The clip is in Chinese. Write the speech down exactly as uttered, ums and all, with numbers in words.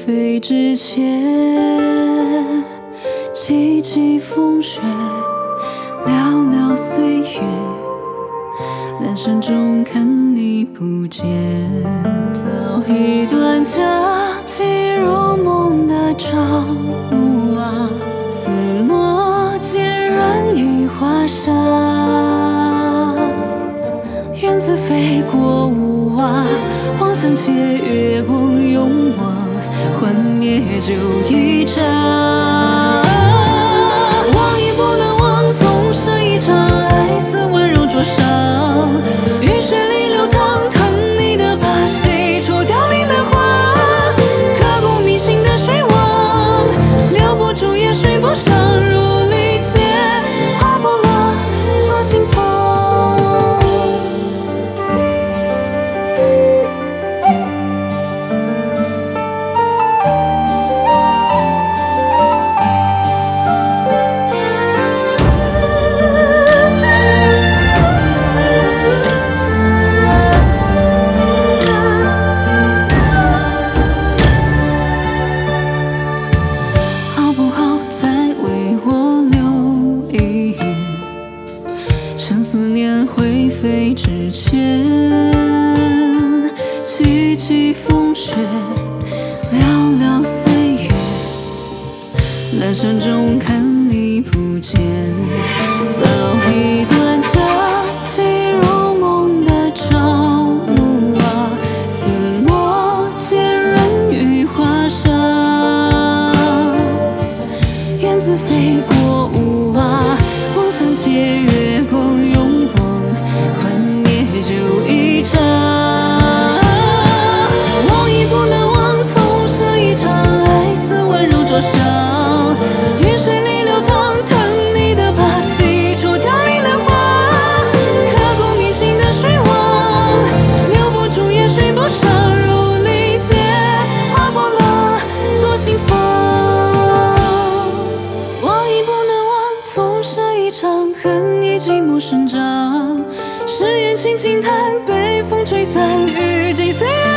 飞之前，凄凄风雪，寥寥岁月，阑珊中看你不见。早一段佳期如梦的朝暮啊，似墨渐染于华沙。燕子飞过屋瓦，望向借月光永忘，幻灭就一场。忘也不能忘，纵是一场爱似温柔灼伤。雨水里流淌，疼你的把戏，出凋零的花，刻骨铭心的水汪，留不住也睡不上，如理解划破了左心房。趁思念灰飞之前，凄凄风雪，寥寥岁月，阑珊中看你不见。早一段佳期如梦的朝暮啊，似墨渐染于华沙。燕子飞过屋瓦，望向借月光永忘，幻灭就一场。忘亦不能忘，纵是一场爱似温柔灼伤。雨水里流淌，疼你的把戏，出凋零的花，刻骨铭心的水汪，留不住也睡不上，如理解划破了左心房。忘亦不能忘，纵是一场恨已寂寞生长。誓言轻轻叹，被风吹散，雨尽岁月。